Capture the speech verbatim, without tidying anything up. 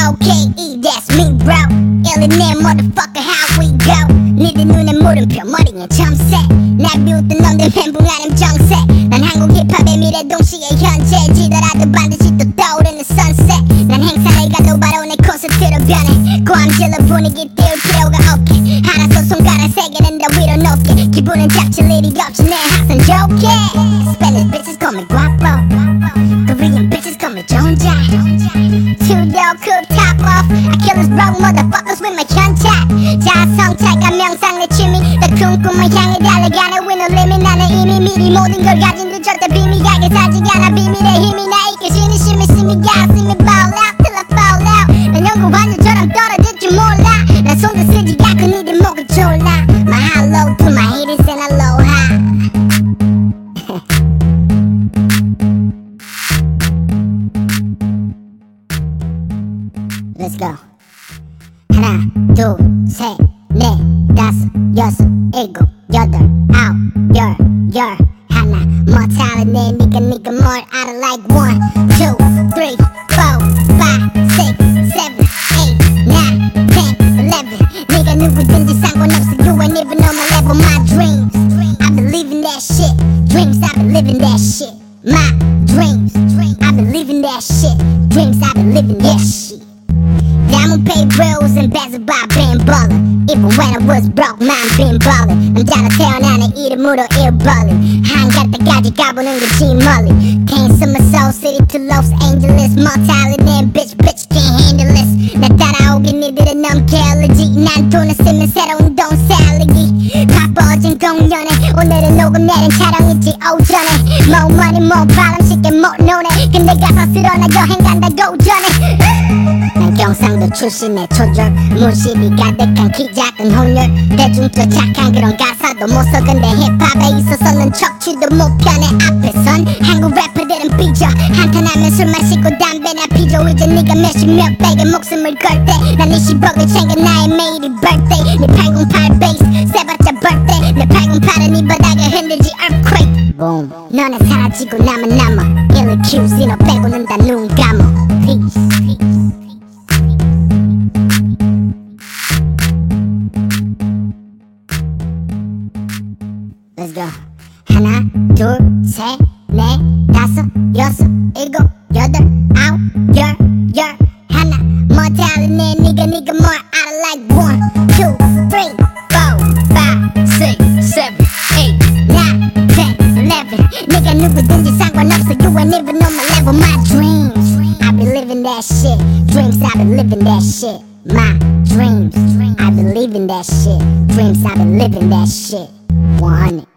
O-K-E, that's me bro. Illionaire motherfucker, how we go. 니들 눈에 물음표, 머리에 점색. 날 비웃던 놈들 멘붕하는 정색. 난 한국 힙합의 미래 동시에 현재지더라도 반드시 또 떠오르는 sunset. 난 행사를 가도 바로 내 콘서트로 변해. 고함질러 분위기 띄울 필요가 없게. 하나서 손가락 세 개는 다 위로 높게. 기분은 잡칠 일이 없지 내 항상 좋게. Spanish bitches call me guapo. Korean bitches call me Jonja. Two-door cool top off. I kill us broke motherfuckers with my 현찰. 자성찰과 명상 내 취미. 더 큰 꿈을 향해 달려가는 with no limit. 나는 이미 미리 모든 걸 가진 듯 절대 비밀하게 살지 않아. 비밀의 힘이 나 이끄시는 심이 심이 가슴이 ball out till I fall out. 난 연구 환율처럼 떨어질 줄 몰라. 난 손도 쓰지 않고 니들 목을 졸라. My hello to my haters and aloha. Let's go. 하나, 둘, 셋, 넷, 다섯, 여섯, 일곱, 여덟, 아홉, 열, 열, 하나. More talent than 니가 니가 뭘 알아 like one, two, three, four, five, six, seven, eight, nine, ten, eleven. 니가 누구든지 상관없어. You ain't even on my level. My dreams, I believe in that shit. Dreams, I believe in that shit. My dreams, I believe in that shit. Dreams, I believe in that shit. Diamond paid bills and bezel by being ballin'. Even when I was broke, mine been ballin'. 남자로 태어나는 이름으로 일벌린. 한갈 때까지 가보는 게 G-Molly. Came from Soul City to Los Angeles. More talent than bitch, bitch can't handle this. 나 따라오긴 니들은 넘게 알러지. 난 돈을 쓰면 새로운 돈 살리기. 바빠진 공연에 오늘은 녹음내는 촬영이지 오전에. More money, more problem 쉽게 못 노네. 근데 가서 쓸어 나 여행 간다고 전에. 난 경상도 출신의 초절. 무심히 가득한 키 작은 혼혈. 대중도 착한 그런 가사도 못 써. 근데 힙합에 있어서는 척추도 못 편해. 앞에선 한국 래퍼들은 삐져. 한탄하면 술 마시고 담배나 피죠. 이제 네가 몇십 몇 백의 목숨을 걸 때 난 이십억을 챙겨 나의 매일이 birthday. 네 팔공팔 베이스 세봤자 birthday. 내 팔공팔은 이 바닥을 흔들지 earthquake. Boom. 너는 사라지고 나만 남아. 일일 큐지 너 빼고는 다 눈 감어. Peace. Let's go. 하나, 둘, 셋, 넷, 다섯, 여섯, 일곱, 여덟, 아홉, 열, 열, 하나. More talent than 니가 니가 뭘 알아 like one, two, three, four, five, six, seven, eight, nine, ten, eleven. 니가 누구든지 상관없어. You ain't even on my level. My dreams, I be living that shit. Dreams, I be living that shit. My dreams, I be living that shit. Dreams, I be living that shit. one hundred.